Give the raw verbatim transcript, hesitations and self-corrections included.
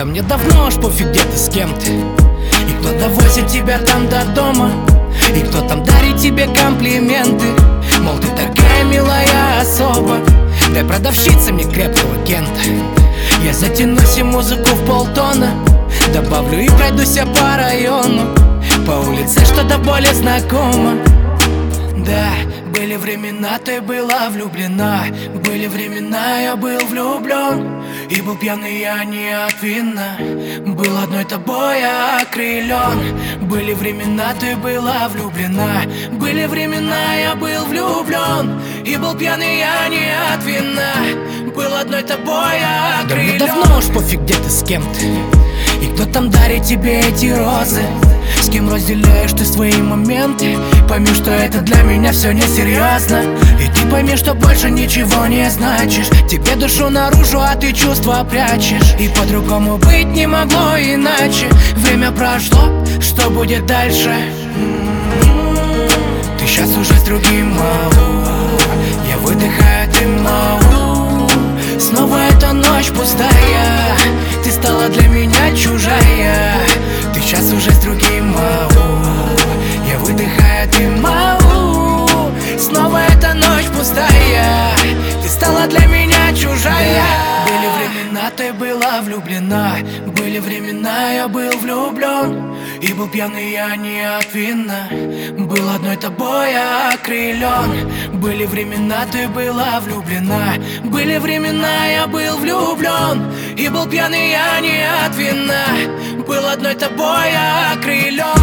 Да мне давно уж пофиг, где ты с кем ты. И кто довозит тебя там до дома, и кто там дарит тебе комплименты. Мол, ты такая милая особа, дай продавщица мне крепкого кента. Я затянусь и музыку в полтона добавлю и пройдусь я по району, по улице, что до боли знакома. Да, были времена, ты была влюблена. Были времена, я был влюблен. И был пьяный я не от вина, был одной тобой окрылен. Были времена, ты была влюблена. Были времена, я был влюблен. И был пьяный я не от вина, был одной тобой окрылен. Да мне давно уж пофиг, где ты с кем ты. И кто там дарит тебе эти розы, с кем разделяешь ты свои моменты. Пойми, что это для меня все несерьезно. И ты пойми, что больше ничего не значишь. Тебе душу наружу, а ты чувства прячешь. И по-другому быть не могло иначе. Время прошло, что будет дальше? Ты сейчас уже с другим, мау. Я выдыхаю, ты мау. Снова эта ночь пустая, ты стала для меня чужая. Ты сейчас уже с другим, мау. Я выдыхаю, ты мау. Снова эта ночь пустая, ты стала для меня чужая. Были времена, ты была влюблена. Были времена, я был влюблен. И был пьяный я не от вина, был одной тобой окрылен. Были времена, ты была влюблена. Были времена, я был влюблен. И был пьяный я не от вина, был одной тобой окрылен.